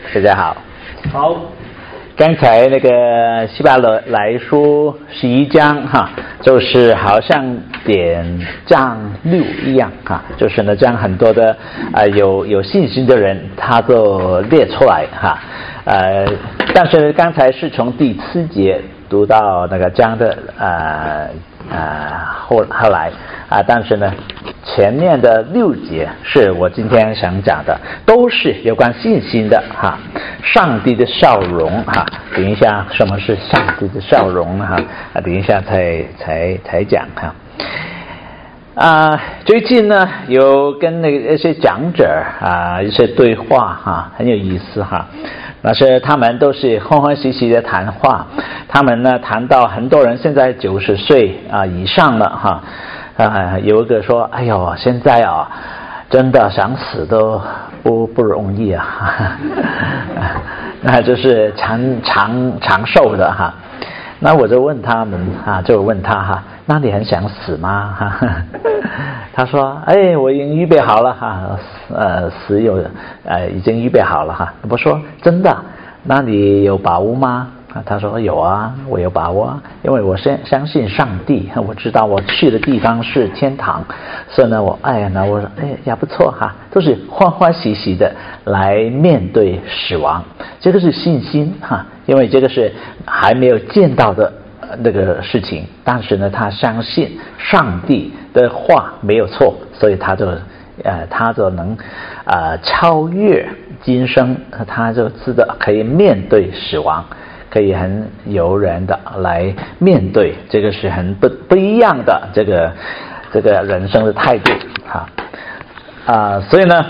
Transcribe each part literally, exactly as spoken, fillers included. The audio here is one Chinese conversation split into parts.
大家好。 好， 刚才那个希伯来书十一章哈，就是好像点章六一样哈，就是呢将很多的啊、呃、有有信心的人他都列出来哈，呃，但是刚才是从第四节读到那个章的呃呃后后来啊，但是呢前面的六节是我今天想讲的，都是有关信心的哈，上帝的笑容哈。等一下，什么是上帝的笑容哈？啊，等一下才才才讲哈。啊，最近呢有跟那个一些讲者啊一些对话哈，很有意思哈。那是他们都是欢欢喜喜的谈话，他们呢谈到很多人现在九十岁啊以上了哈。啊，有一个说，哎呦，现在啊，真的想死都不不容易啊，那就是长长长寿的哈。那我就问他们啊，就问他哈，那你很想死吗？哈，他说，哎，我已经预备好了哈，呃，死有呃已经预备好了哈。我说真的，那你有把握吗？他说有啊，我有把握啊，因为我相相信上帝，我知道我去的地方是天堂，所以呢，我哎呀，那我说哎也不错哈，都是欢欢喜喜的来面对死亡，这个是信心哈，因为这个是还没有见到的那个事情，但是呢，他相信上帝的话没有错，所以他就呃他就能呃超越今生，他就知道可以面对死亡。可以很悠然的来面对，这个是很不不一样的这个这个人生的态度哈啊、呃，所以呢，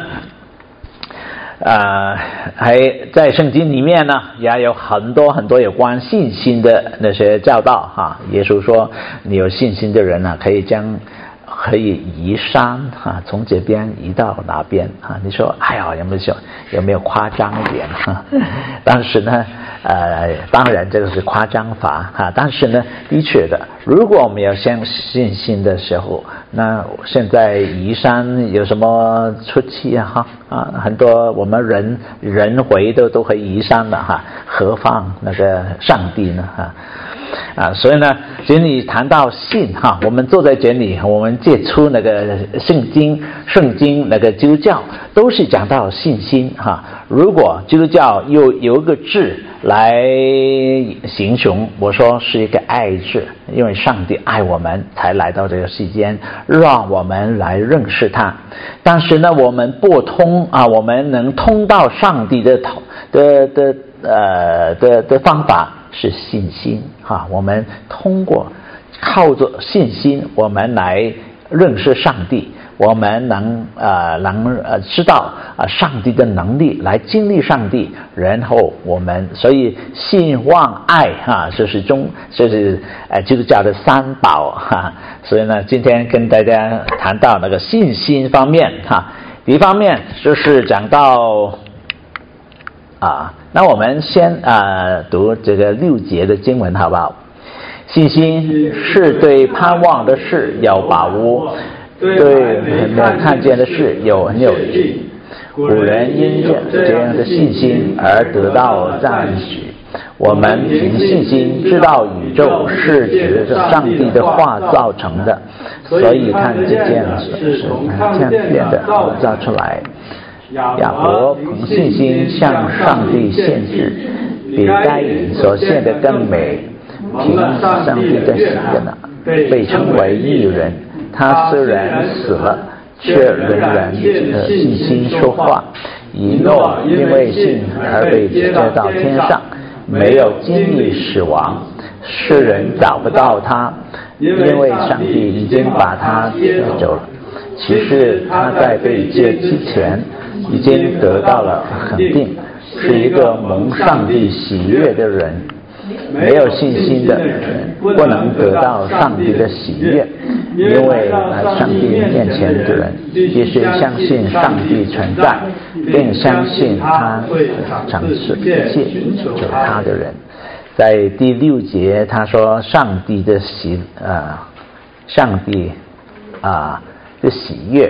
啊、呃，还在圣经里面呢，也有很多很多有关信心的那些教导哈。耶稣说，你有信心的人呢、啊，可以将可以移山哈，从这边移到那边哈。你说，哎呀，有没有有没有夸张一点哈？但是呢。呃，当然这个是夸张法哈，但是呢，的确的，如果我们有相信心的时候，那现在移山有什么出奇啊哈啊，很多我们人人为的都可以移山的哈，何况那个上帝呢哈啊，所以呢，其实你谈到信哈，我们坐在这里，我们接触那个圣经，圣经那个基督教都是讲到信心哈。如果基督教有有一个字来形容，我说是一个爱字，因为上帝爱我们才来到这个世间，让我们来认识他。但是呢，我们不通啊，我们能通到上帝的的的呃的的方法是信心哈。我们通过靠着信心，我们来认识上帝。我们能呃能呃知道啊、呃、上帝的能力，来经历上帝，然后我们所以信望爱哈，这是中这是呃基督教的三宝哈。所以呢，今天跟大家谈到那个信心方面哈，第一方面就是讲到啊，那我们先啊、呃、读这个六节的经文好不好？信心是对盼望的事有把握。对没有看见的事有很有力，古人因这样的信心而得到赞许。我们凭信心知道宇宙是指着上帝的话造成的，所以看这件事是看见的造出来。亚伯凭信心向上帝献祭，比该隐所献的更美，凭上帝的喜悦呢，被称为义人。他虽然死了，却仍然的信心说话。以诺因为信而被接到天上，没有经历死亡，世人找不到他，因为上帝已经把他接走了。其实他在被接之前已经得到了肯定，是一个蒙上帝喜悦的人。没有信心的人不能得到上帝的喜悦，因为来上帝面前的人必须相信上帝存在，并相信他赏赐一切有他的人。在第六节他说上帝的喜呃上帝啊、呃、的喜悦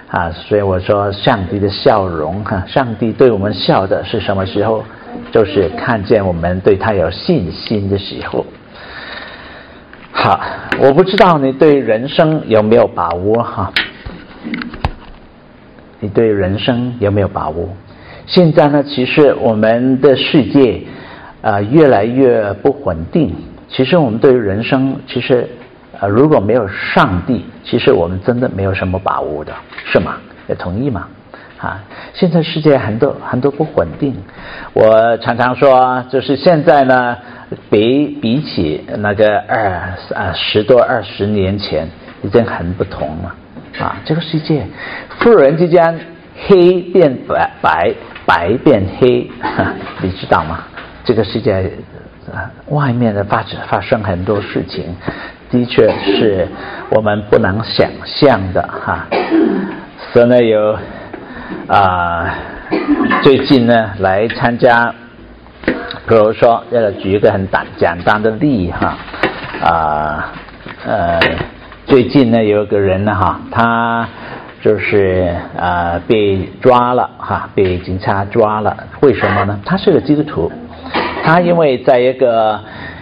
啊，所以我说上帝的笑容哈，上帝对我们笑的是什么时候？就是看见我们对他有信心的时候。好，我不知道你对人生有没有把握哈？你对人生有没有把握？现在呢，其实我们的世界呃越来越不稳定。其实我们对人生，其实呃如果没有上帝，其实我们真的没有什么把握的，是吗？也同意吗？啊，现在世界很多很多不稳定。我常常说，就是现在呢，比比起那个二啊十多二十年前，已经很不同了。啊，这个世界忽然之间黑变白，白白变黑，啊，你知道吗？这个世界啊，外面的发发生很多事情，的确是我们不能想象的哈。啊，所以呢，有啊，最近呢来参加，比如说要举一个很简简单的例哈，啊呃。最近呢，有一个人呢，哈，他就是呃被抓了哈，被警察抓了。为什么呢？他是个基督徒，他因为在一个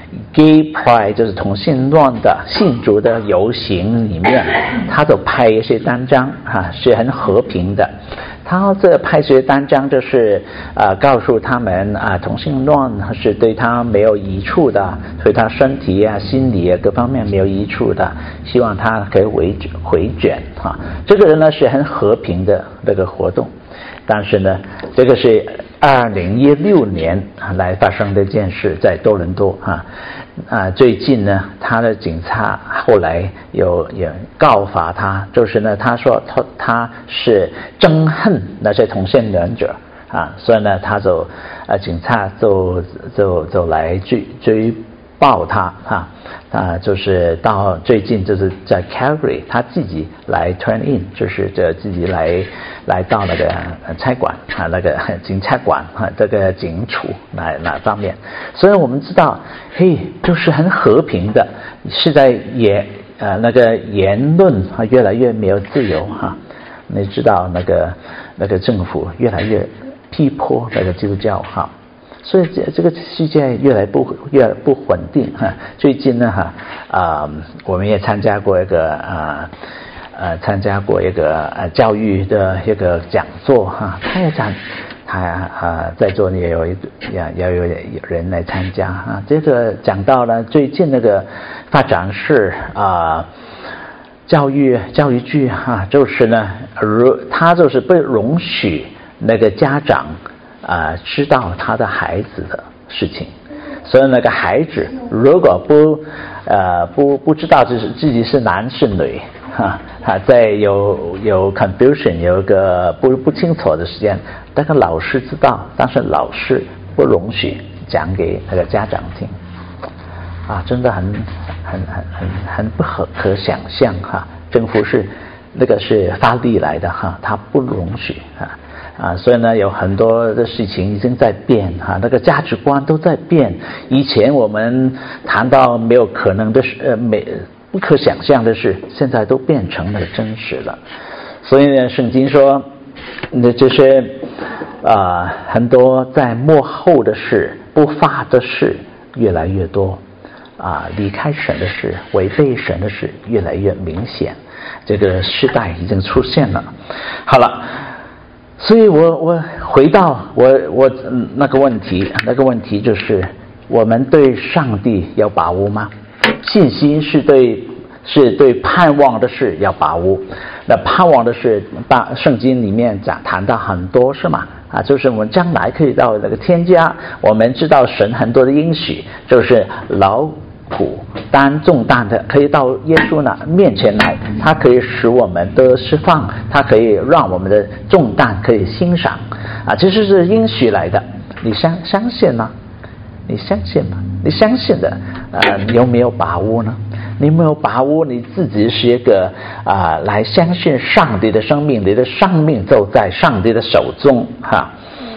gay pride 就是同性恋的信主的游行里面，他就拍一些单张哈，是很和平的。他这拍这些单张就是呃告诉他们啊，同性恋是对他没有益处的，对他身体啊、心理啊各方面没有益处的，希望他可以回回卷哈。这个人呢是很和平的这个活动，但是呢，这个是二零一六年来发生的一件事，在多伦多哈。啊，最近呢，他的警察后来有有告发他，就是呢，他说他他是憎恨那些同性恋者啊，所以呢，他就啊，警察就就就来追追报他啊啊，就是到最近就是在 Calgary， 他自己来 turn in， 就是这自己来来到那个差馆啊，那个警察馆啊，这个警署哪哪方面，所以我们知道，嘿，就是很和平的，是在言呃那个言论啊越来越没有自由哈、啊，你知道那个那个政府越来越批驳那个基督教哈。啊，所以这这个世界越来不越来不稳定哈。最近呢哈啊、呃，我们也参加过一个啊呃参加过一个呃教育的一个讲座哈，他也讲他啊、呃、在座也有一也也有人来参加啊。这个讲到了最近那个发展是啊、呃、教育教育局哈，就是呢如他就是不容许那个家长。啊、呃，知道他的孩子的事情，所以那个孩子如果不呃不不知道自己自己是男是女哈，啊，在有有 confusion 有一个不不清楚的时间，那个老师知道，但是老师不容许讲给那个家长听，啊，真的很很很很很不可可想象哈，政府是那个是法律来的哈，他不容许啊。啊，所以呢，有很多的事情已经在变哈，那个价值观都在变。以前我们谈到没有可能的事，呃，没不可想象的事，现在都变成了真实了。所以呢，圣经说，那这些啊、呃，很多在幕后的事、不发的事越来越多啊，离开神的事、违背神的事越来越明显。这个时代已经出现了。好了。所以我我回到我我、嗯、那个问题，那个问题就是我们对上帝有把握吗？信心是对是对盼望的事要把握。那盼望的事，把圣经里面讲谈到很多是吗？啊，就是我们将来可以到那个天家，我们知道神很多的应许，就是劳苦担重担的可以到耶稣那面前来，他可以使我们得释放，他可以让我们的重担可以欣赏啊，这是应许来的。你相相信吗？你相信吗？你相信的呃，你有没有把握呢？你有没有把握你自己是一个啊、呃，来相信上帝的生命，你的生命就在上帝的手中哈。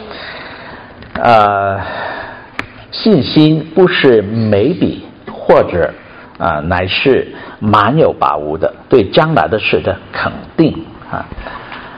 呃，信心不是maybe或者啊、呃，乃是蛮有把握的，对将来的事的肯定啊。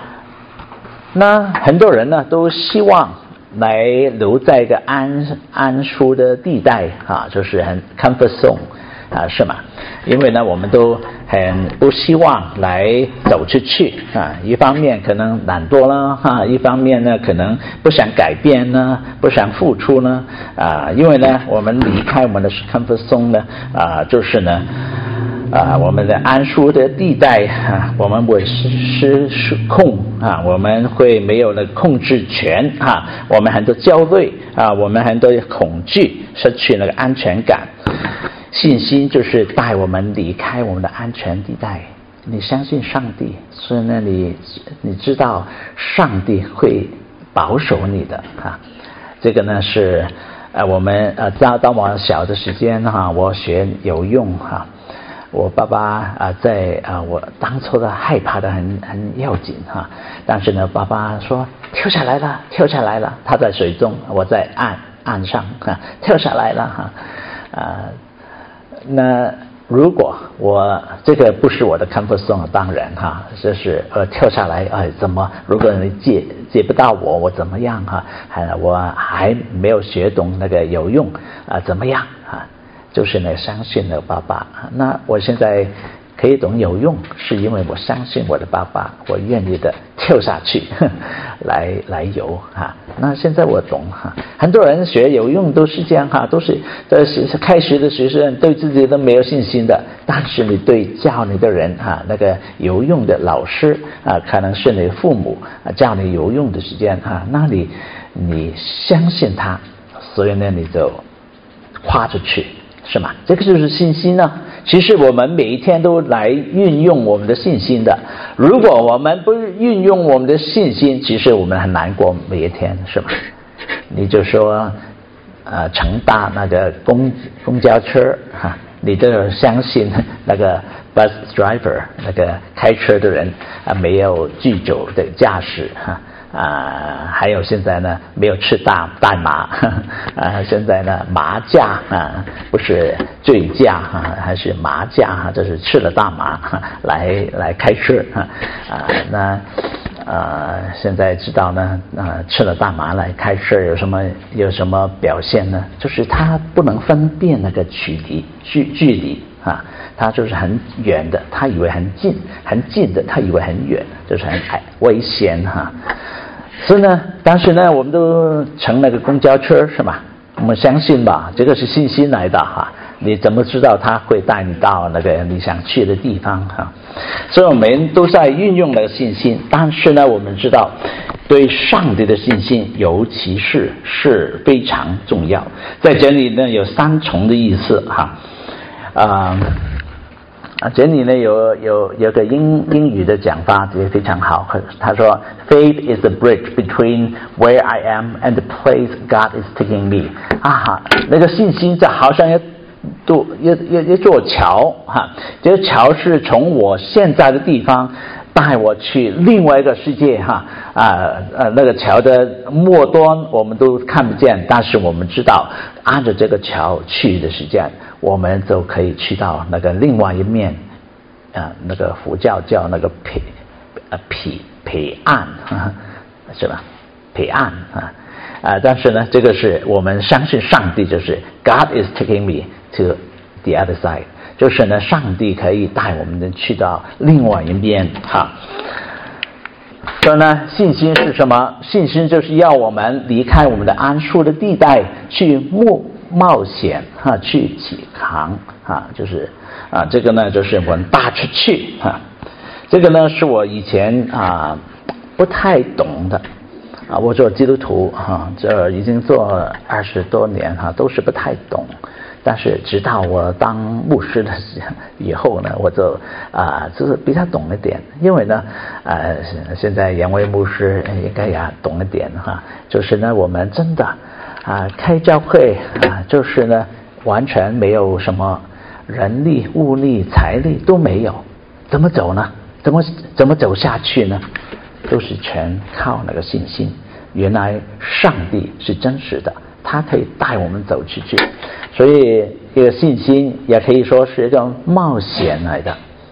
那很多人呢都希望来留在一个安安舒的地带啊，就是很 comfort zone 啊，是吗？因为呢我们都很不希望来走出去啊，一方面可能懒惰啦哈，一方面呢可能不想改变呢，不想付出呢啊，因为呢我们离开我们的 comfort zone 呢啊，就是呢啊，我们的安舒的地带啊，我们会失失控啊，我们会没有了控制权啊，我们很多焦虑啊，我们很多恐惧，失去那个安全感。信心就是带我们离开我们的安全地带。你相信上帝，所以呢，你你知道上帝会保守你的啊。这个呢是呃我们呃当当我小的时间哈、啊，我学游泳哈。啊我爸爸啊，在啊，我当初的害怕的很很要紧哈，但是呢，爸爸说跳下来了，跳下来了，他在水中，我在岸岸上哈，跳下来了哈，啊，那如果我这个不是我的 comfort zone， 当然哈，这是呃跳下来哎怎么？如果你接接不到我，我怎么样哈？还我还没有学懂那个游泳啊，怎么样啊？就是呢，相信了爸爸。那我现在可以懂游泳，是因为我相信我的爸爸，我愿意的跳下去呵来来游哈。那现在我懂哈，很多人学游泳都是这样哈，都是都是开始的时候对自己都没有信心的，但是你对教你的人哈，那个游泳的老师啊，可能是你的父母啊教你游泳的时间哈，那你你相信他，所以呢你就跨出去。是吗？这个就是信心呢。其实我们每一天都来运用我们的信心的。如果我们不运用我们的信心，其实我们很难过每一天，是吗？你就说，呃，乘搭那个公公交车哈，你都要相信那个 bus driver 那个开车的人啊，没有醉酒的驾驶哈。啊，还有现在呢，没有吃大大麻啊，现在呢麻驾啊，不是醉驾啊，还是麻驾啊，就是吃了大麻来来开车啊啊，那呃现在知道呢啊，吃了大麻来开车有什么有什么表现呢？就是他不能分辨那个距离距距离啊，他就是很远的，他以为很近，很近的，他以为很远，就是很危险哈。所以呢，当时呢，我们都乘那个公交车是吧？我们相信吧，这个是信心来的哈。你怎么知道他会带你到那个你想去的地方哈？所以我们都在运用那个信心，但是呢，我们知道对上帝的信心，尤其是是非常重要。在这里呢，有三重的意思哈，啊、呃。啊，这里呢有有有个英英语的讲法也非常好，他说 Faith is the bridge between where I am and the place God is taking me。啊，那个信心就好像一座一一一座桥哈，这个桥是从我现在的地方带我去另外一个世界哈啊呃那个桥的末端我们都看不见，但是我们知道按着这个桥去的时间，我们就可以去到那个另外一面啊，那个佛教叫那个彼呃彼彼岸啊，是吧？彼岸啊啊，但是呢，这个是我们相信上帝，就是 God is taking me to the other side。就是呢，上帝可以带我们去到另外一边哈。所以呢，信心是什么？信心就是要我们离开我们的安舒的地带，去冒冒险哈，去起航哈，就是啊，这个呢就是我们踏出去哈。这个呢是我以前啊不太懂的啊，我做基督徒哈，这已经做二十多年哈，都是不太懂。但是直到我当牧师的以后呢，我就啊、呃，就是比较懂一点，因为呢，呃，现在两位牧师应该也懂一点哈，就是呢，我们真的啊、呃、开教会啊，就是呢完全没有什么人力、物力、财力都没有，怎么走呢？怎么怎么走下去呢？都是全靠那个信心。原来上帝是真实的，他可以带我们走出去。所以这个信心也可以说是一种冒险来的，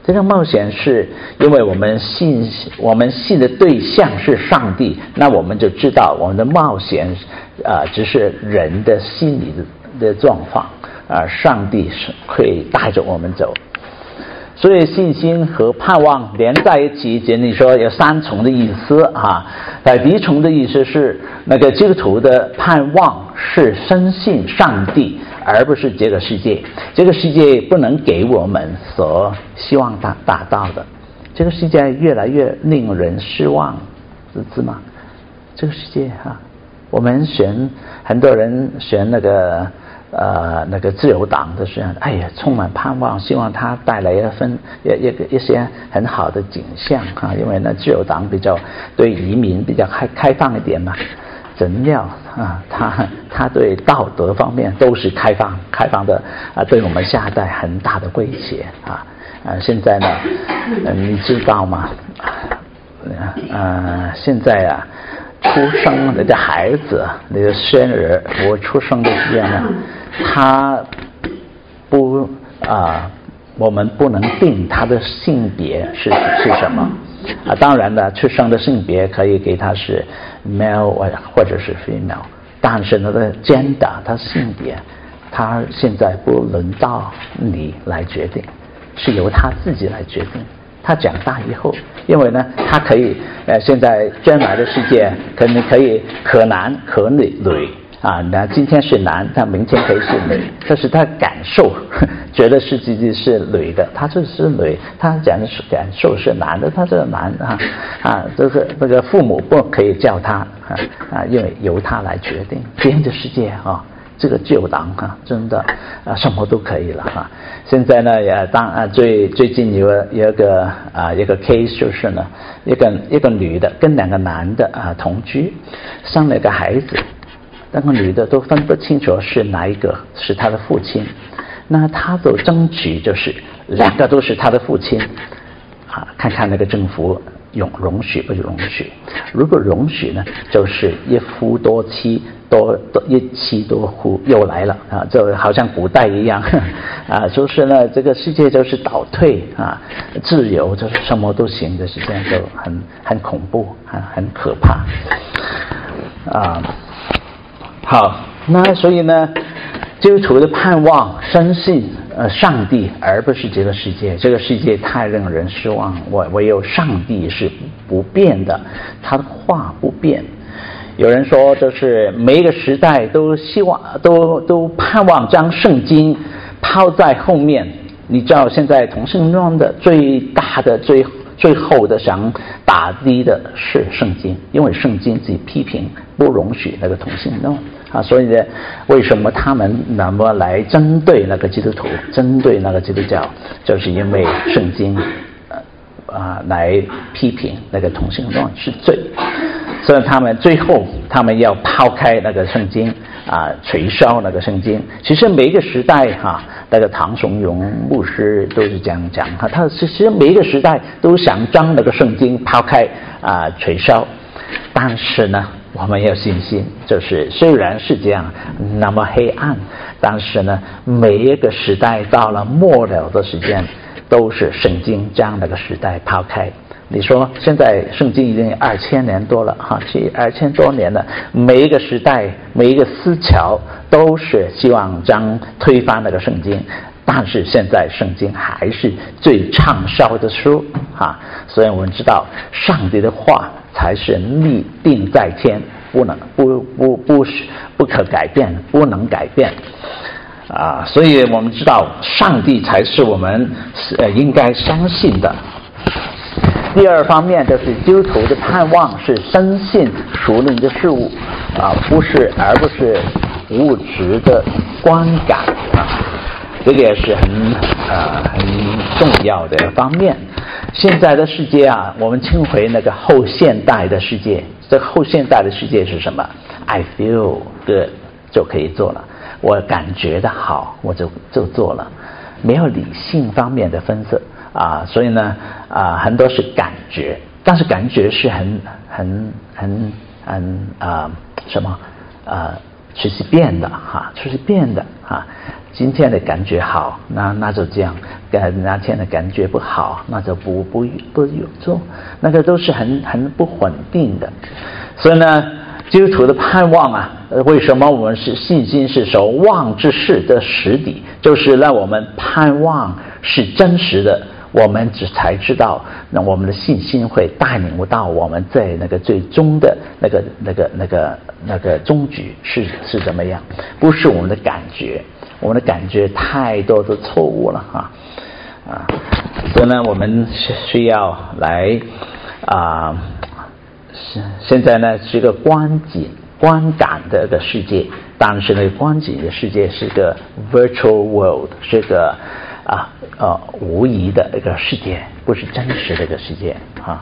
这个冒险是因为我们信我们信的对象是上帝，那我们就知道我们的冒险啊、呃、只是人的心理的的状况啊、呃，上帝是可以带着我们走。所以信心和盼望连在一起，简你说有三重的意思啊。在第一重的意思是那个基督徒的盼望是深信上帝，而不是这个世界。这个世界不能给我们所希望达达到的。这个世界越来越令人失望，知吗？这个世界哈、啊，我们选很多人选那个。呃，那个自由党的时候，哎呀，充满盼望，希望他带来一份一一个一些很好的景象啊，因为呢，自由党比较对移民比较开开放一点嘛，怎料啊，他他对道德方面都是开放开放的啊，对我们下一代很大的威胁啊啊，现在呢，呃、你知道吗？呃，现在啊。出生的孩子，那个生儿，我出生的时间呢，他不啊、呃，我们不能定他的性别是是什么啊？当然了，出生的性别可以给他是 male 或者是 female， 但是他的 gender， 他性别，他现在不轮到你来决定，是由他自己来决定。他长大以后，因为呢，他可以呃，现在将来的世界可能可以可男可女女啊，那今天是男，他明天可以是女，这是他感受，觉得是自己是女的，他就是女，他讲的是感受是男的，他是男啊啊，这是那个父母不可以叫他啊啊，因为由他来决定这样的世界啊。这个自由党啊，真的啊，什么都可以了哈、啊。现在呢，也当啊最最近有有一个啊一个 case 就是呢，一个一个女的跟两个男的啊同居，生了一个孩子，那个女的都分不清楚是哪一个是她的父亲，那她都争取就是两个都是她的父亲啊，看看那个政府容容许不容许，如果容许呢，就是一夫多妻。多多一妻多夫又来了啊，就好像古代一样啊，就是呢，这个世界就是倒退啊，自由就是什么都行的时间就很很恐怖啊，很可怕啊。好，那所以呢，基督徒的盼望深信呃上帝，而不是这个世界。这个世界太令人失望，我唯有上帝是不变的，他的话不变。有人说，就是每一个时代都希望、都都盼望将圣经抛在后面。你知道，现在同性恋的最大的、最最后的想打低的是圣经，因为圣经自己批评不容许那个同性恋啊，所以呢，为什么他们那么来针对那个基督徒、针对那个基督教，就是因为圣经啊、呃、来批评那个同性恋是罪。所以他们最后他们要抛开那个圣经啊，取消那个圣经。其实每一个时代哈、啊，那个唐崇荣牧师都是这样讲哈，他其实每一个时代都想将那个圣经抛开啊，取消。但是呢，我们要信心，就是虽然是这样那么黑暗，但是呢，每一个时代到了末了的时间，都是圣经将那个时代抛开。你说现在圣经已经二千年多了哈，这二千多年了，每一个时代每一个思潮都是希望将推翻那个圣经，但是现在圣经还是最畅销的书啊，所以我们知道上帝的话才是立定在天，不能不不不不可改变，不能改变啊，所以我们知道上帝才是我们呃应该相信的。第二方面就是基督徒的盼望是深信属灵的事物啊，不是而不是物质的观感啊，这个也是很呃很重要的方面。现在的世界啊，我们称为那个后现代的世界。这个后现代的世界是什么 ？I feel good 就可以做了，我感觉的好，我就就做了，没有理性方面的分析。啊，所以呢，啊，很多是感觉，但是感觉是很、很、很、很啊什么啊随时变的哈，随时变的哈。今天的感觉好，那那就这样；那天的感觉不好，那就不不不有做。那个都是很很不稳定的。所以呢，基督徒的盼望啊，为什么我们是信心是守望之事的实底，就是让我们盼望是真实的。我们只才知道，那我们的信心会带领到我们在那个最终的那个那个那个那个终局是是怎么样，不是我们的感觉，我们的感觉太多的错误了哈啊，所以呢，我们需要来啊，现在呢是一个观景观感的一个世界，但是呢，观景的世界是个 virtual world， 是个。啊呃，无疑的一个世界，不是真实的一个世界啊。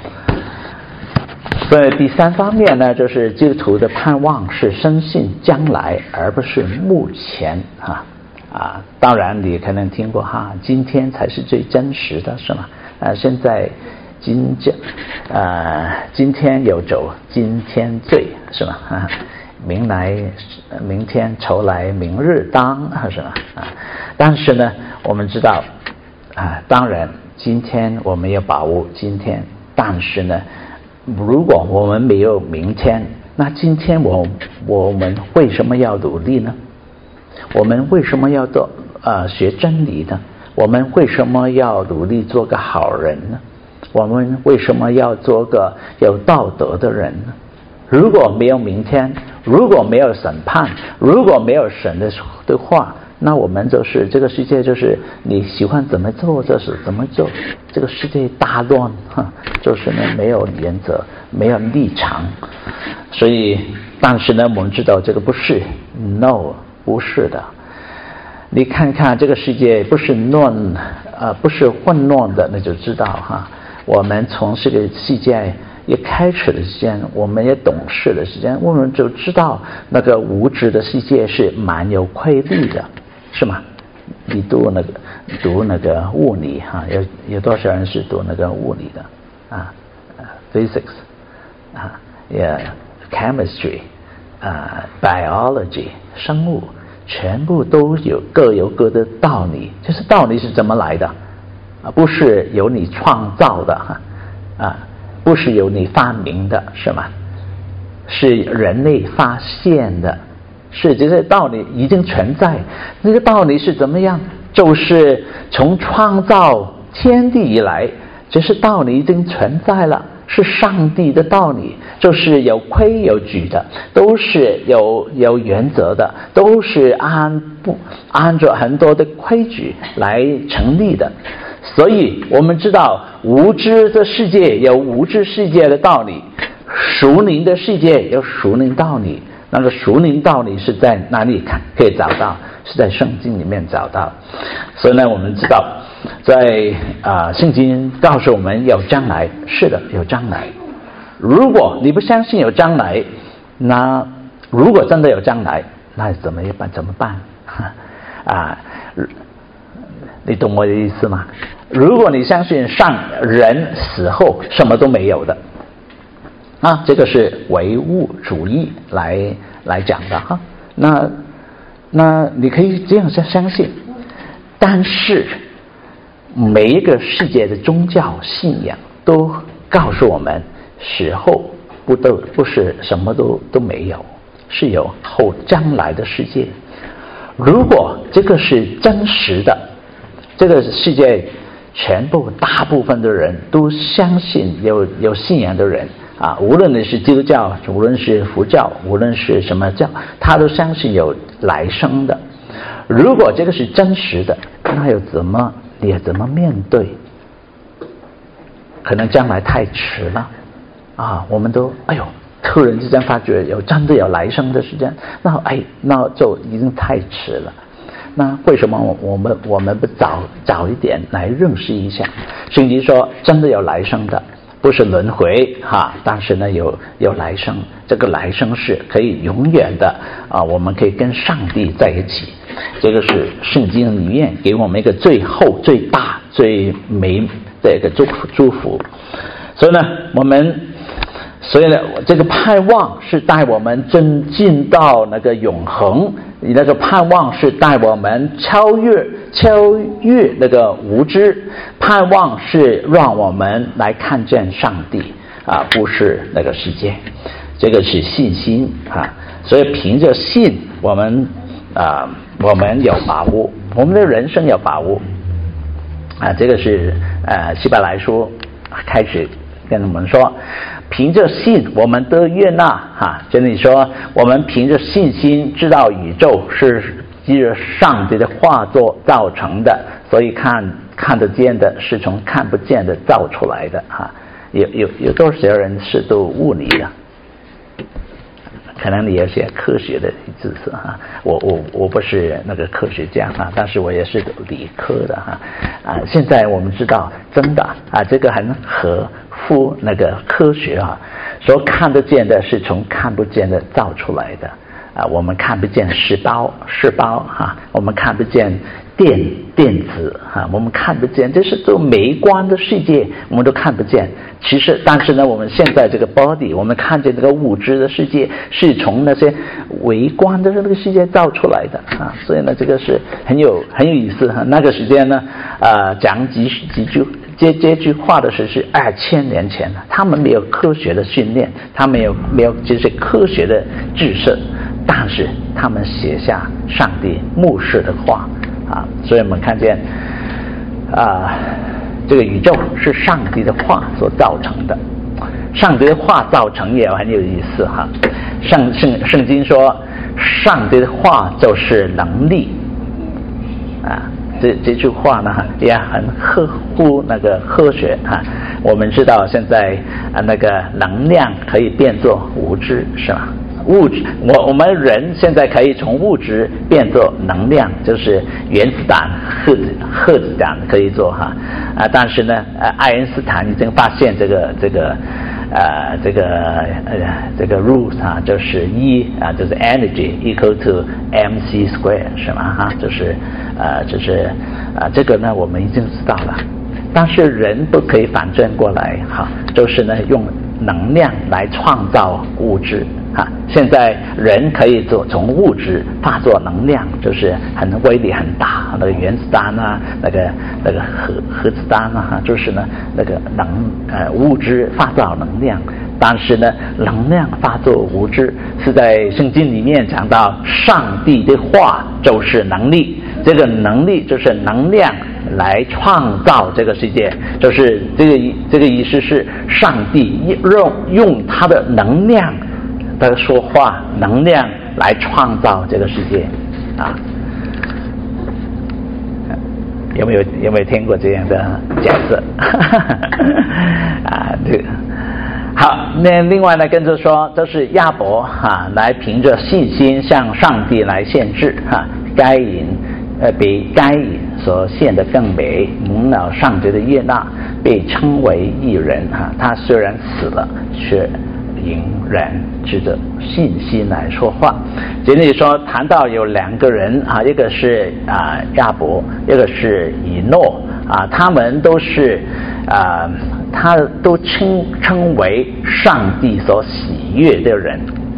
所以第三方面呢，就是基督徒的盼望是深信将来，而不是目前啊啊。当然，你可能听过哈，今天才是最真实的，是吗？啊，现在今这呃，今天有酒今天醉，是吧？啊，明来明天愁来明日当，是吧？啊，但是呢。我们知道啊，当然今天我们要把握今天，但是呢，如果我们没有明天，那今天我我们为什么要努力呢？我们为什么要做呃学真理呢？我们为什么要努力做个好人呢？我们为什么要做个有道德的人呢？如果没有明天，如果没有审判，如果没有神的的话，那我们就是这个世界，就是你喜欢怎么做就是怎么做，这个世界大乱，就是呢没有原则，没有立场。所以，但是呢，我们知道这个不是 ，no， 不是的。你看看这个世界不是乱，呃，不是混乱的，那就知道哈。我们从这个世界也开始的时间，我们也懂事的时间，我们就知道那个无知的世界是蛮有规律的。是吗？你读那个读那个物理哈，有有多少人是读那个物理的啊 ？Physics 啊，也 chemistry 啊 ，biology 生物，全部都有各有各的道理。就是道理是怎么来的啊？不是由你创造的哈啊，不是由你发明的，是吗？是人类发现的。是这些道理已经存在，那个道理是怎么样？就是从创造天地以来，这些道理已经存在了，是上帝的道理，就是有规有矩的，都是有有原则的，都是按不按照很多的规矩来成立的。所以我们知道，无知的世界有无知世界的道理，属灵的世界有属灵道理。那个属灵道理是在哪里看可以找到？是在圣经里面找到。所以呢，我们知道，在啊、呃，圣经告诉我们有将来，是的，有将来。如果你不相信有将来，那如果真的有将来，那怎么办？怎么办？啊，你懂我的意思吗？如果你相信上人死后什么都没有的。啊，这个是唯物主义来来讲的哈。那那你可以这样相信，但是每一个世界的宗教信仰都告诉我们，死后不都不是什么都都没有，是有后将来的世界。如果这个是真实的，这个世界全部大部分的人都相信有有信仰的人。啊，无论你是基督教，无论是佛教，无论是什么教，他都相信有来生的。如果这个是真实的，那又怎么你也怎么面对？可能将来太迟了啊！我们都哎呦，突然之间发觉有真的有来生的时间，那哎，那就已经太迟了。那为什么我们我们不早早一点来认识一下？圣经说真的有来生的。不是轮回哈，但是呢有有来生，这个来生是可以永远的啊，我们可以跟上帝在一起。这个是圣经里面给我们一个最后、最大、最美的一个祝福祝福。所以呢，我们所以呢，这个盼望是带我们真进到那个永恒，那个盼望是带我们超越超越那个无知，盼望是让我们来看见上帝啊，不是那个世界。这个是信心啊，所以凭着信，我们啊，我们有把握，我们的人生有把握啊。这个是呃希伯来书开始跟我们说，凭着信我们得悦纳哈。这里说我们凭着信心知道宇宙是基于上帝的画作造成的，所以看看得见的是从看不见的造出来的哈。有有有多少人是读物理的？可能你有些科学的知识哈，我我我不是那个科学家哈，但是我也是理科的哈啊。现在我们知道，真的啊，这个很合乎那个科学啊，说看得见的是从看不见的造出来的啊。我们看不见细胞细胞哈，我们看不见电电子哈，我们看不见，这是做微观的世界，我们都看不见。其实，但是呢，我们现在这个 body， 我们看见这个物质的世界是从那些微观的这个世界造出来的啊，所以呢，这个是很有很有意思哈。那个时间呢，呃，讲几几句这这句话的时候是二千年前了，他们没有科学的训练，他们没有没有这些科学的知识，但是他们写下上帝牧师的话。啊，所以我们看见啊，这个宇宙是上帝的话所造成的，上帝的话造成也很有意思哈。圣圣圣经说，上帝的话就是能力啊，这这句话呢也很合乎那个科学啊。我们知道现在啊那个能量可以变作物质，是吧？物质，我我们人现在可以从物质变作能量，就是原子弹、核子核子弹可以做哈啊，但是呢，呃，爱因斯坦已经发现这个这个呃这个呃这个 rules 啊，就是 E 啊，就是 energy equal to mc square 是吗哈？就是呃就是啊、呃、这个呢我们已经知道了，但是人不可以反正过来哈，就是呢用能量来创造物质。啊，现在人可以做从物质发作能量，就是很威力很大，那个原子弹啊，那个那个核核子弹啊，就是呢那个能呃物质发造能量。但是呢，能量发作物质是在圣经里面讲到，上帝的话就是能力，这个能力就是能量来创造这个世界，就是这个这个意思是上帝用用他的能量。的说话能量来创造这个世界啊，有没有有没有听过这样的假设啊？这个好，那另外呢，跟着说，这是亚伯啊，来凭着信心向上帝来献祭哈，该隐呃比该隐所献的更美，蒙了上帝的悦纳，被称为义人哈。他虽然死了，却仍然指着信心来说话。这里说谈到有两个人啊，一个是啊亚伯，一个是以诺啊，他们都是啊，他都称称为上帝所喜悦的人。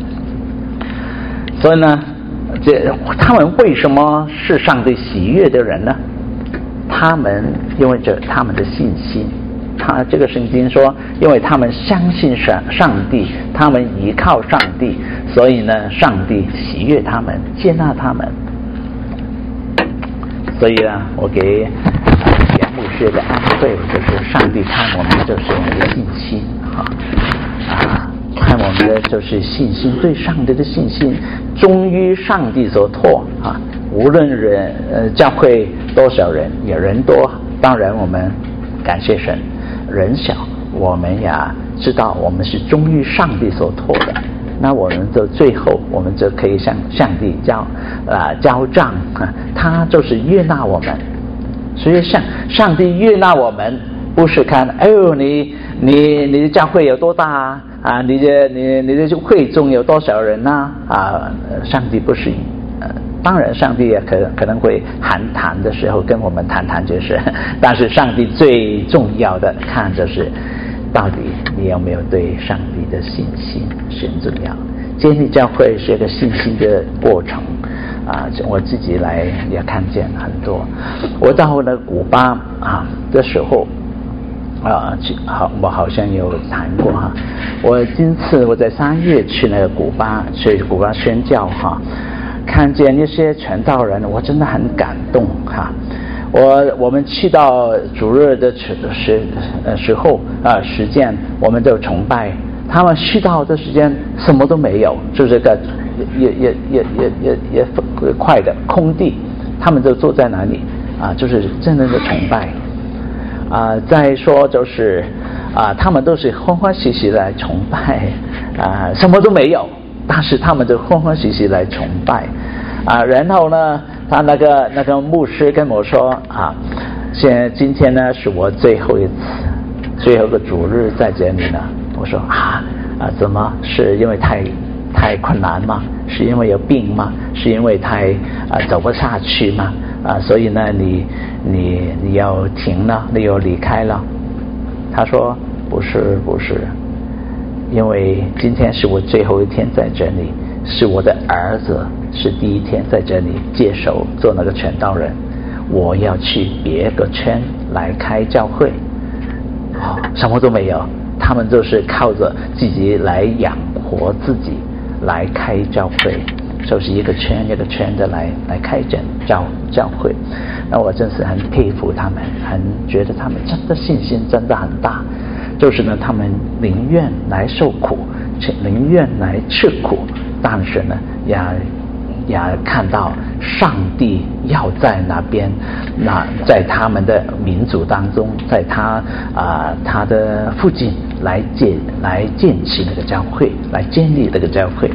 所以呢，这他们为什么是上帝喜悦的人呢？他们因为这他们的信心。他这个圣经说，因为他们相信上上帝，他们依靠上帝，所以呢，上帝喜悦他们，接纳他们。所以呢，我给杨牧师的安慰就是上帝看我们就是我们的信心啊啊，看我们的就是信心，对上帝的信心忠于上帝所托啊。无论人呃教会多少人，也人多，当然我们感谢神。人小，我们也知道我们是忠于上帝所托的，那我们就最后我们就可以向上帝交啊、呃、交账啊，他就是悦纳我们。所以上上帝悦纳我们，不是看哎呦你你你的教会有多大啊啊，你的你你的会众有多少人呐 啊, 啊上帝不是呃当然上帝也可可能会谈谈的时候跟我们谈谈这事，但是上帝最重要的看就是到底你有没有对上帝的信心是很重要。建立教会是一个信心的过程啊，我自己来也看见很多。我到了古巴啊的时候啊，好，我好像有谈过哈。我今次我在三月去那个古巴，去古巴宣教哈，看见那些传道人，我真的很感动哈。我我们去到主日的时时呃时候啊时间，我们都崇拜。他们去到的时间什么都没有，就是个也也也也也也也快的空地，他们就坐在那里啊，就是真正的崇拜啊。再说就是啊，他们都是欢欢喜喜来崇拜啊，什么都没有，但是他们就欢欢喜喜来崇拜啊。然后呢，他那个那个牧师跟我说啊，现在今天呢是我最后一次最后一个主日在这里呢。我说啊啊，怎么是因为太太困难吗？是因为有病吗？是因为太啊走不下去吗？啊，所以呢，你你你要停了，你要离开了。他说不是不是，因为今天是我最后一天在这里，是我的儿子是第一天在这里接手做那个传道人，我要去别个圈来开教会，哦，什么都没有。他们就是靠着自己来养活自己，来开教会，就是一个圈一个圈的来来开展教教会。那我真是很佩服他们，很觉得他们真的信心真的很大。就是呢，他们宁愿来受苦，宁愿来吃苦，但是呢，也也看到上帝要在那边，那在他们的民族当中，在他啊、呃、他的附近来建来建起那个教会，来建立那个教会。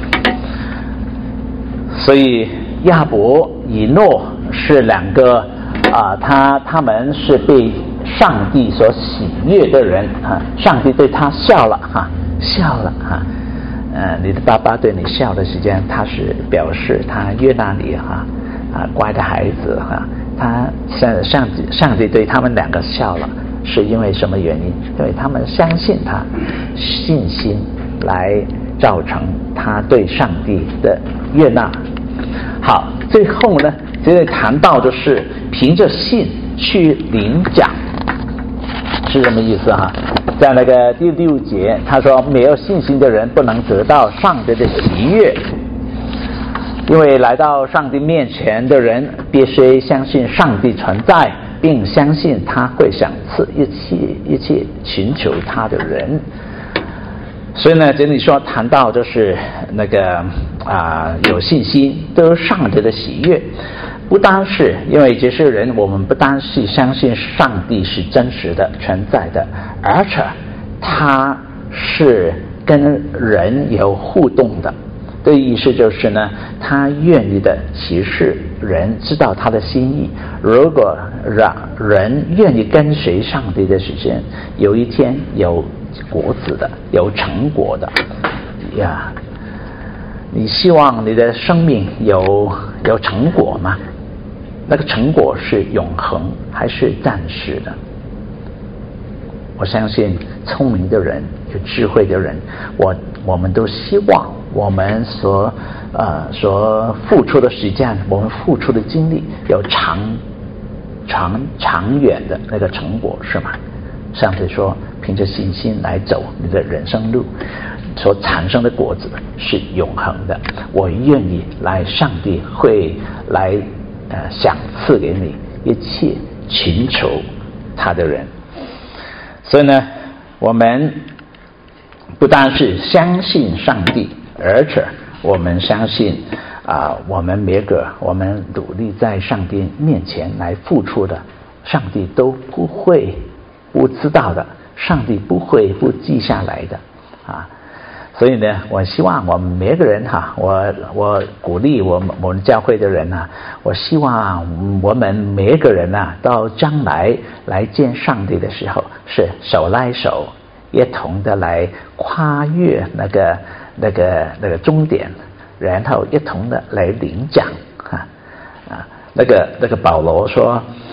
所以亚伯以诺是两个啊、呃，他他们是被上帝所喜悦的人啊，上帝对他笑了哈、啊，笑了哈。呃，你的爸爸对你笑的时间，他是表示他悦纳你哈啊乖的孩子哈。他上上帝上帝对他们两个笑了，是因为什么原因？因为他们相信他，信心来造成他对上帝的悦纳。好，最后呢，这里谈到的是凭着信去领奖，是什么意思哈？在那个第六节，他说没有信心的人不能得到上帝的喜悦，因为来到上帝面前的人必须相信上帝存在，并相信他会赏赐一切一切寻求他的人。所以呢，这里说谈到就是那个啊、呃，有信心得上帝的喜悦，不单是因为这些人，我们不单是相信上帝是真实的存在的，而且他是跟人有互动的。的意思就是呢，他愿意的启示人知道他的心意。如果让人愿意跟随上帝的时间，有一天有果子的，有成果的呀。你希望你的生命有有成果吗？那个成果是永恒还是暂时的？我相信聪明的人，有智慧的人，我我们都希望我们所呃所付出的时间，我们付出的精力有长长长远的那个成果，是吗？上帝说，凭着信心来走你的人生路，所产生的果子是永恒的。我愿意来，上帝会来呃赏赐给你一切寻求他的人。所以呢，我们不单是相信上帝，而且我们相信啊、呃，我们每个我们努力在上帝面前来付出的，上帝都不会不知道的，上帝不会不记下来的啊。所以呢，我希望我们每个人哈，我我鼓励我们我们教会的人啊，我希望我们每一个人啊，到将来来见上帝的时候，是手拉手，一同的来跨越那个那个那个终点，然后一同的来领奖啊啊！那个那个保罗说，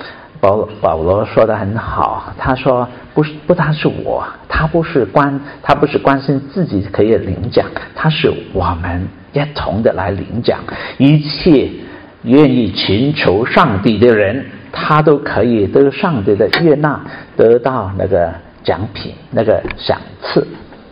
保保罗说得很好，他说不是不单是我，他不是关他不是关心自己可以领奖，他是我们一同的来领奖。一切愿意寻求上帝的人，他都可以得上帝的悦纳，得到那个奖品，那个赏赐。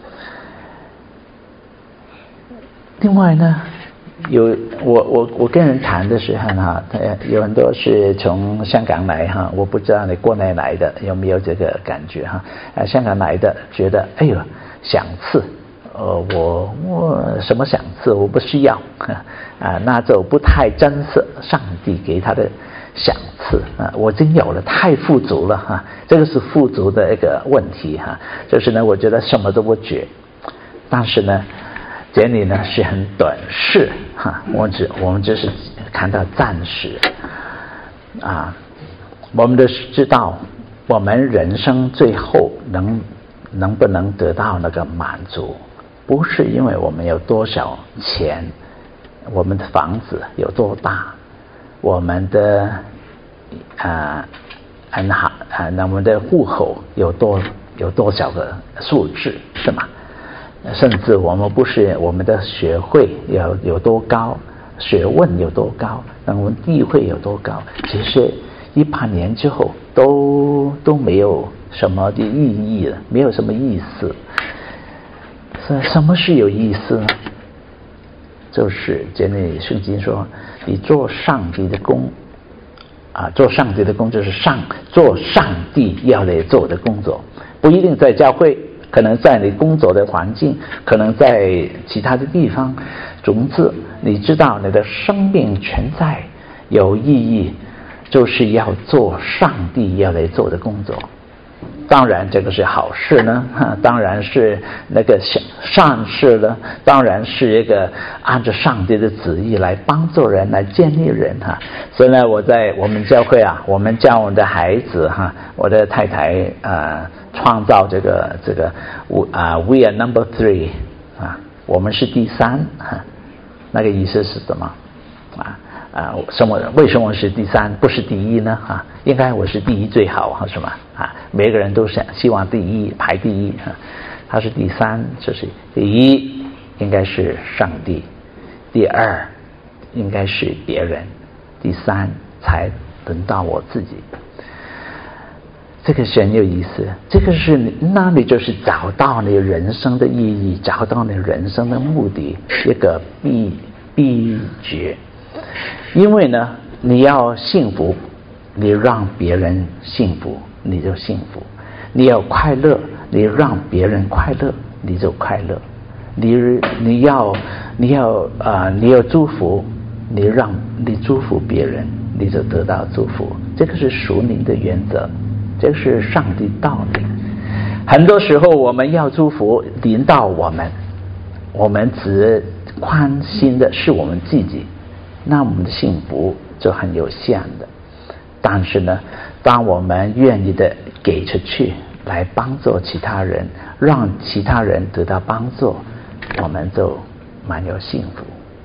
另外呢，有我我我跟人谈的时候哈，有很多是从香港来哈，我不知道你国内来的有没有这个感觉哈？啊，香港来的觉得哎呦赏赐，呃，我我什么赏赐我不需要啊，那就不太珍视上帝给他的赏赐啊，我真有了，太富足了哈，这个是富足的一个问题哈，就是呢，我觉得什么都不缺，但是呢。这里呢是很短视哈，我只我们只是看到暂时啊，我们都知道我们人生最后能能不能得到那个满足，不是因为我们有多少钱，我们的房子有多大，我们的啊很好啊，那我们的户口有多有多少个数字是吗？甚至我们不是我们的学会有有多高，学问有多高，那我们地位有多高，其实一百年之后都都没有什么的意义了，没有什么意思。什么是有意思呢？就是这里圣经说，你做上帝的工啊，做上帝的工就是上做上帝要来做的工作，不一定在教会。可能在你工作的环境，可能在其他的地方，总之你知道你的生命存在有意义，就是要做上帝要来做的工作。当然这个是好事呢，当然是那个善事呢，当然是一个按照上帝的旨意来帮助人，来建立人哈。所以呢，我在我们教会啊，我们教我们的孩子哈，我的太太呃创造这个这个啊 we are number three 啊，我们是第三哈，那个意思是什么啊？啊，什么？为什么是第三，不是第一呢？啊，应该我是第一最好，是吗？啊，每个人都想希望第一排第一啊，他是第三，就是第一应该是上帝，第二应该是别人，第三才轮到我自己。这个是很有意思，这个是那你就是找到你人生的意义，找到你人生的目的，一个秘秘诀。因为呢，你要幸福，你让别人幸福，你就幸福；你要快乐，你让别人快乐，你就快乐；你你要你要啊、呃，你要祝福，你让你祝福别人，你就得到祝福。这个是属灵的原则，这个是上帝道理。很多时候我们要祝福临到我们，我们只关心的是我们自己。那我们的幸福就很有限的，但是呢，当我们愿意的给出去来帮助其他人，让其他人得到帮助，我们就蛮有幸福。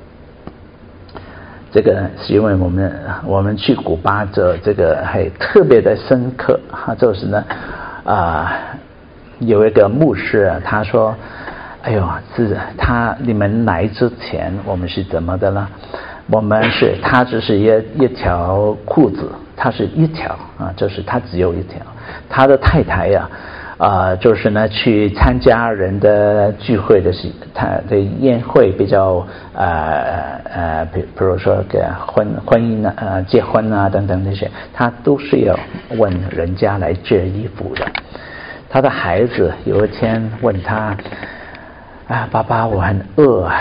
这个是因为我们我们去古巴这这个还特别的深刻，就是呢啊、呃、有一个牧师他说，哎呦，是他你们来之前我们是怎么的呢？我们是他只是一一条裤子，他是一条啊，就是他只有一条。他的太太呀、啊，啊、呃，就是呢去参加人的聚会的时，他的宴会比较呃呃，比比如说给婚婚姻啊、呃、结婚啊等等那些，他都是要问人家来借衣服的。他的孩子有一天问他啊，爸爸，我很饿啊。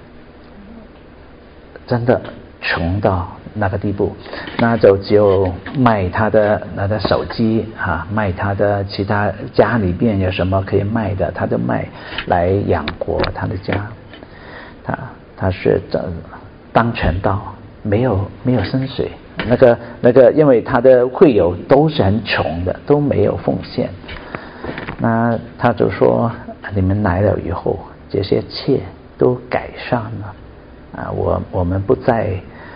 真的穷到那个地步，那就只有卖他的那个手机啊，卖他的其他家里边有什么可以卖的，他就卖来养活他的家。他他是当权道，没有没有薪水，那个那个，因为他的会友都是很穷的，都没有奉献。那他就说，你们来了以后，这些切都改善了。啊，我我们不再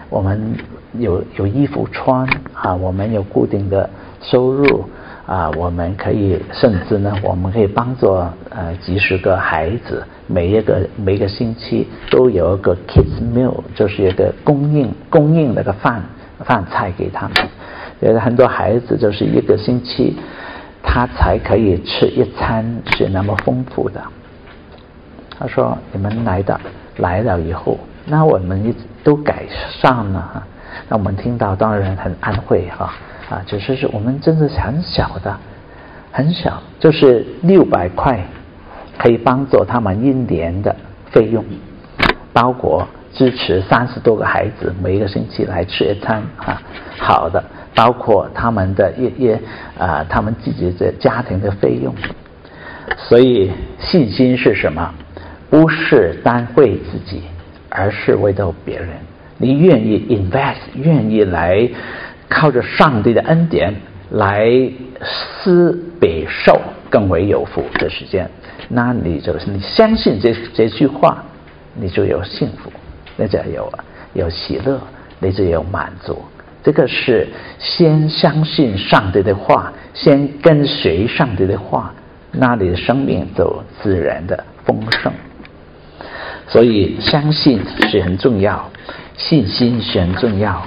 我们有有衣服穿啊，我们有固定的收入啊，我们可以甚至呢，我们可以帮助呃几十个孩子，每一个每一个星期都有一个 kids meal， 就是一个供应供应那个饭饭菜给他们。有很多孩子就是一个星期他才可以吃一餐是那么丰富的。他说你们来的来了以后，那我们都改善了，那我们听到当然很安慰哈啊，只是是我们真的是很小的很小，就是六百块可以帮助他们一年的费用，包括支持三十多个孩子每一个星期来吃一餐啊，好的，包括他们的一一啊他们自己的家庭的费用。所以信心是什么？不是单为自己，而是为到别人。你愿意 invest， 愿意来靠着上帝的恩典来施比受更为有福的时间，那你就是你相信这这句话，你就有幸福，你就有有喜乐，你就有满足。这个是先相信上帝的话，先跟随上帝的话，那你的生命就自然的丰盛。所以相信是很重要，信心是很重要。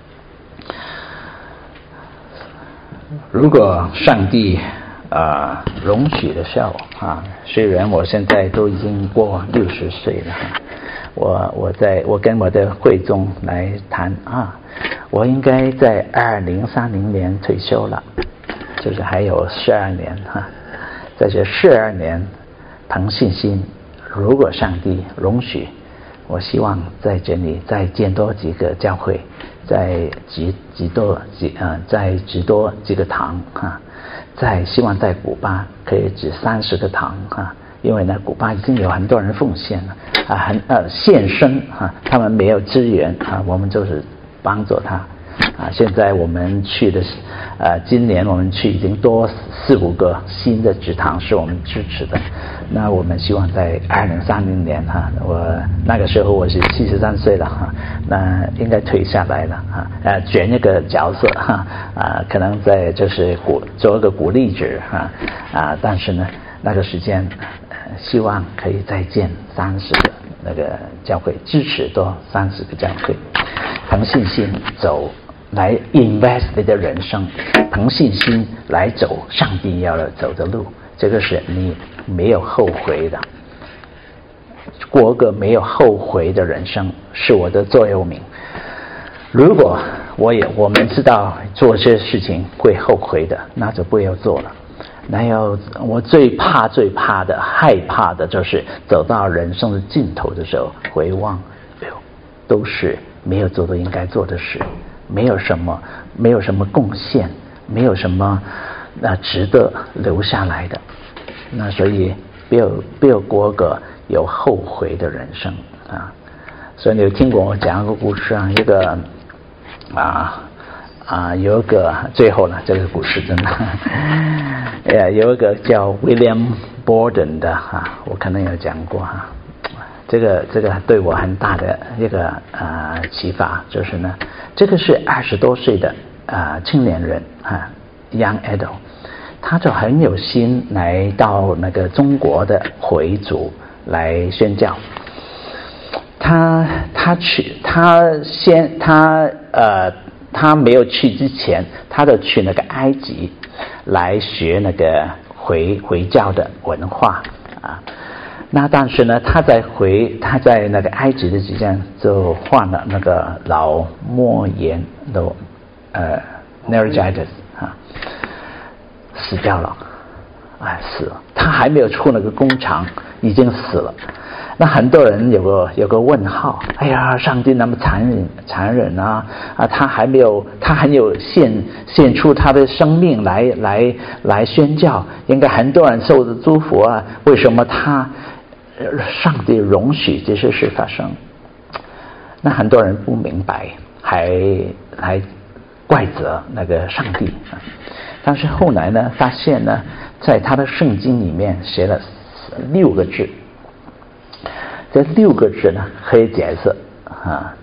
如果上帝呃容许的时候啊，虽然我现在都已经过六十岁了，我我在我跟我的会众来谈啊，我应该在二零三零年退休了，就是还有十二年哈，在这十二年凭信心，如果上帝容许，我希望在这里再建多几个教会，再几几多几呃再几多几个堂哈，再希望在古巴可以指三十个堂哈，因为呢古巴已经有很多人奉献了啊，很呃献身哈，他们没有资源啊，我们就是帮助他啊。现在我们去的呃今年我们去已经多四五个新的职堂是我们支持的。那我们希望在二零三零年哈，我那个时候我是七十三岁了哈，那应该退下来了哈，呃，选一个角色哈啊，可能在就是鼓做一个鼓励者哈啊，但是呢，那个时间、呃、希望可以再建三十个那个教会，支持多三十个教会，凭信心走来 invest 你的人生，凭信心来走上帝要走的路。这个是你没有后悔的，过个没有后悔的人生是我的座右铭。如果我也我们知道做这些事情会后悔的，那就不要做了。那要我最怕最怕的害怕的就是走到人生的尽头的时候回望，哎呦，都是没有做的应该做的事，没有什么没有什么贡献，没有什么那值得留下来的。那所以不要不要过个有后悔的人生啊！所以你有听过我讲一个故事啊，一个啊啊有一个最后呢，这个故事真的，呃有一个叫 William Borden 的哈，我可能有讲过哈，这个这个对我很大的一个啊、呃、启发，就是呢，这个是二十多岁的啊、呃、青年人啊 ，young adult。他就很有心来到那个中国的回族来宣教。他他去他先他呃他没有去之前，他就去那个埃及来学那个回回教的文化啊。那但是呢，他在回他在那个埃及的期间就患了那个脑膜炎的呃 laryngitis 啊。死掉了，哎，死了。他还没有出那个工厂，已经死了。那很多人有个有个问号，哎呀，上帝那么残忍残忍啊！啊，他还没有，他还有献献出他的生命来来来宣教，应该很多人受的祝福啊。为什么他上帝容许这些事发生？那很多人不明白，还还怪责那个上帝啊。但是后来呢，发现呢，在他的圣经里面写了六个字，这六个字呢可以解释啊，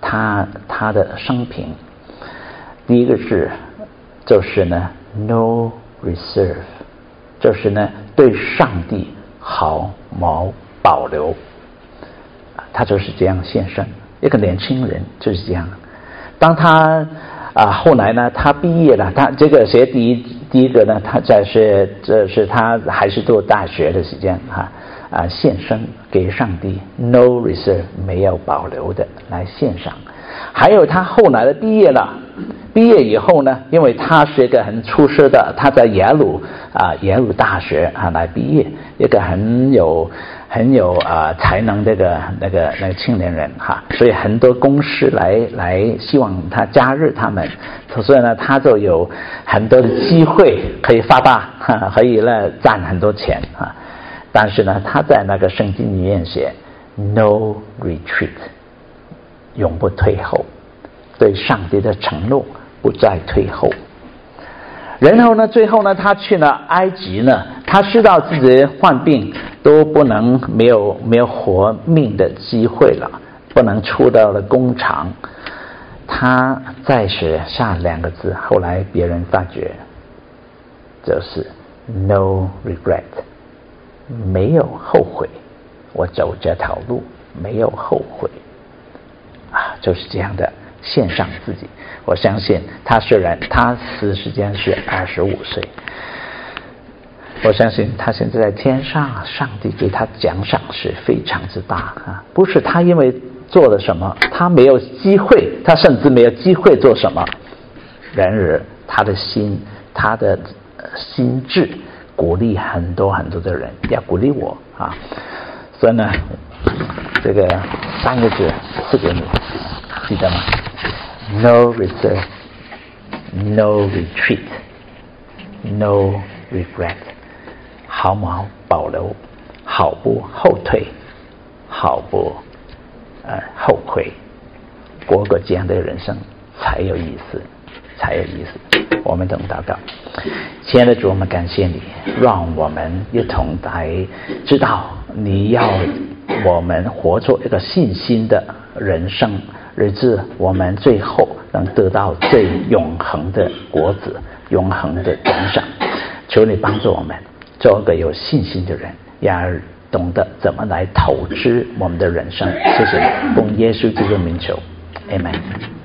他他的生平，第一个字就是呢 no reserve， 就是呢对上帝毫毛保留，他就是这样献身。一个年轻人就是这样。当他啊后来呢，他毕业了，他这个写第一第一个呢，他在是这是他还是读大学的时间哈啊献身给上帝 ，no reserve 没有保留的来献上。还有他后来的毕业了，毕业以后呢，因为他是一个很出色的，他在耶鲁啊耶鲁大学啊来毕业，一个很有很有啊才能这个那个那个青年人哈，所以很多公司来来希望他加入他们，所以呢他就有很多的机会可以发大，哈可以呢赚很多钱啊。但是呢他在那个圣经里面写 no retreat， 永不退后，对上帝的承诺不再退后。然后呢最后呢他去了埃及呢，他知道自己患病都不能没有没有活命的机会了，不能出到了工厂，他再写下两个字，后来别人发觉就是 no regret， 没有后悔，我走这条路没有后悔啊，就是这样的献上自己。我相信他虽然他死时间是二十五岁，我相信他现在在天上，上帝给他奖赏是非常之大啊！不是他因为做了什么，他没有机会，他甚至没有机会做什么，然而他的心，他的心智鼓励很多很多的人，要鼓励我啊！所以呢，这个三个字赐给你，记得吗？ No reserve, no retreat, no regret， 毫毛保留，毫不后退，毫不呃后悔，过个这样的人生才有意思，才有意思。我们等祷告。亲爱的主，我们感谢你，让我们一同来知道你要我们活出一个信心的人生，以致我们最后能得到最永恒的果子，永恒的奖赏。求你帮助我们做一个有信心的人，也懂得怎么来投资我们的人生。谢谢你，奉耶稣基督的名求 Amen。